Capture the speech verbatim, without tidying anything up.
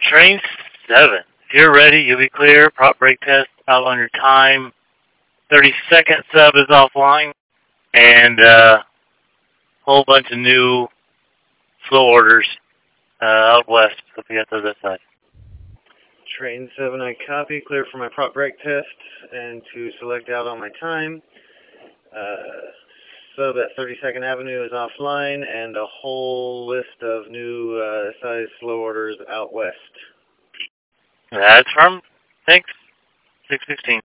Train seven. If you're ready, you'll be clear. Prop brake test out on your time. thirty second sub is offline. And a uh, whole bunch of new flow orders uh, out west. So we got those outside. Train seven, I copy. Clear for my prop brake test and to select out on my time. Uh, sub at thirty-second Avenue is offline, and a whole list of new uh, size slow orders out west. That's from, thanks, six sixteen.